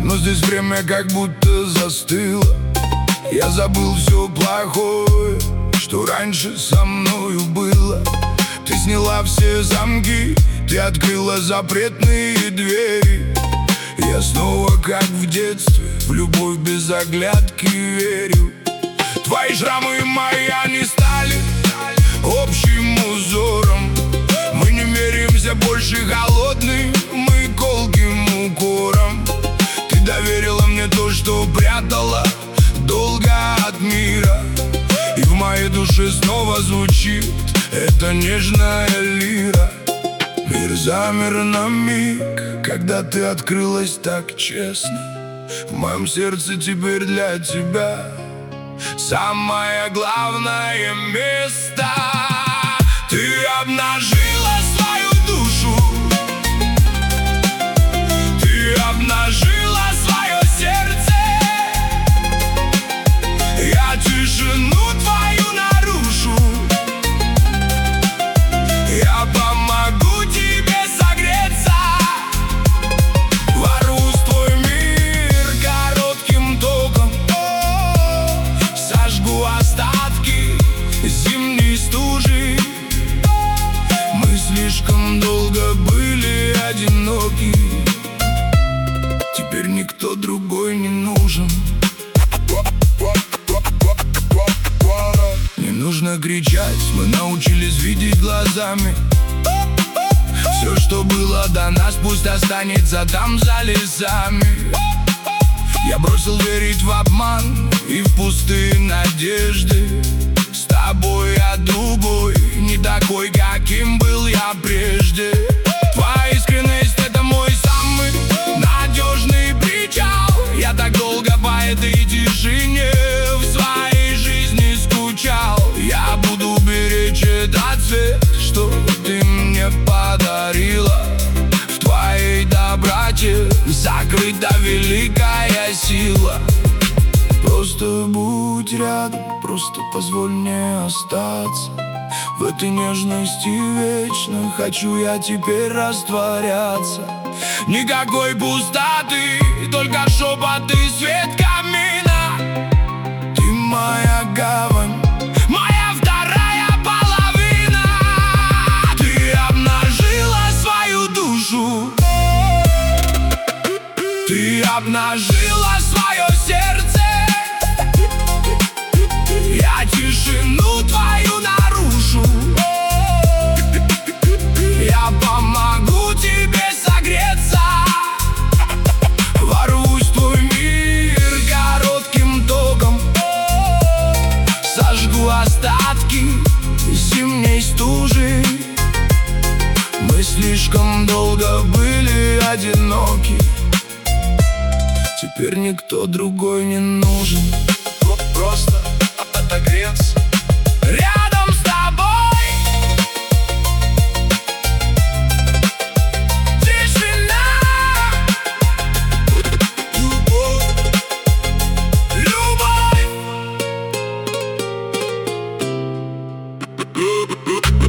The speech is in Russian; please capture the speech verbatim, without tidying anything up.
но здесь время как будто застыло. Я забыл все плохое, что раньше со мною было. Ты сняла все замки, ты открыла запретные двери. Я снова как в детстве, в любовь без оглядки верю. Твои шрамы и мои, они стали общим узором. Мы не меряемся больше холодным и колким укором. Ты доверила мне то, что прятала долго от мира, и в моей душе снова звучит эта нежная лира. Мир замер на миг, когда ты открылась так честно. В моем сердце теперь для тебя самое главное место. Ты обнажила свою душу, ты обнажила свое сердце. Я тишину твою нарушу, я помогу тебе согреться. Ворвусь в твой мир коротким током, сожгу остатки зимней стужи. Мы слишком долго были одиноки, теперь никто другой не нужен. Не нужно кричать, мы научились видеть глазами. Все, что было до нас, пусть останется там за лесами. Я бросил верить в обман и в пустые надежды. С тобой я другой, не такой, каким был я прежде. Твоя искренность — это мой самый надежный причал. Я так долго по этой тишине в своей жизни скучал. Я буду беречь этот цвет, что ты мне подарила. В твоей доброте закрыта великая сила. Просто будь рядом, просто позволь мне остаться. В этой нежности вечно хочу я теперь растворяться. Никакой пустоты, только шепот и свет камина. Ты моя гавань, моя вторая половина. Ты обнажила свою душу, ты обнажила свое сердце. Я тишину твою нарушу, я помогу тебе согреться. Ворвусь в твой мир коротким током, сожгу остатки зимней стужи. Мы слишком долго были одиноки, теперь никто другой не нужен. Просто отогреться рядом с тобой. Тишина, любовь, любовь.